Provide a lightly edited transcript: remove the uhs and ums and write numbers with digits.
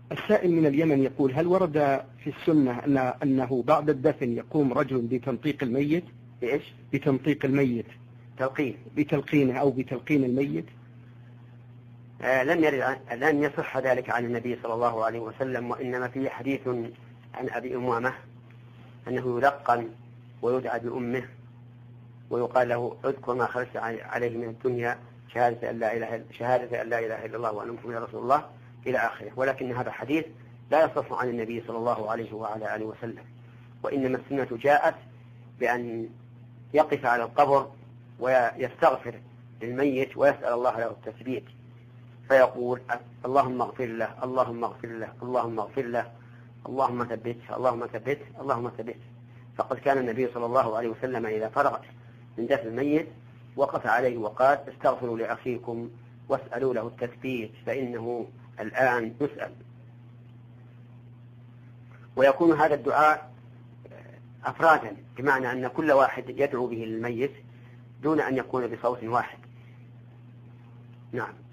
السائل من اليمن يقول: هل ورد في السنة أنه بعد الدفن يقوم رجل بتنطيق الميت؟ بإيش؟ بتنطيق الميت، بتلقينه أو بتلقين الميت. لم يصح ذلك عن النبي صلى الله عليه وسلم، وإنما فيه حديث عن أبي أمامة أنه يلقن ويدعى بأمه ويقال له: اذكر ما خرجت عليه من الدنيا، شهادة أن لا إله إلا الله وأن محمدا رسول الله، إلى آخره. ولكن هذا حديث لا يصح عن النبي صلى الله عليه وعلى آله وسلم، وإنما السنة جاءت بأن يقف على القبر ويستغفر للميت ويسأل الله له التثبيت، فيقول: اللهم اغفر له، اللهم اغفر له، اللهم اغفر له، اللهم ثبته، اللهم ثبته، اللهم ثبته. فقد كان النبي صلى الله عليه وسلم إذا فرغ من دفن الميت وقف عليه وقال: استغفروا لأخيكم واسألوا له التثبيت فإنه الآن يسأل. ويكون هذا الدعاء أفرادا، بمعنى أن كل واحد يدعو به للميت دون أن يكون بصوت واحد. نعم.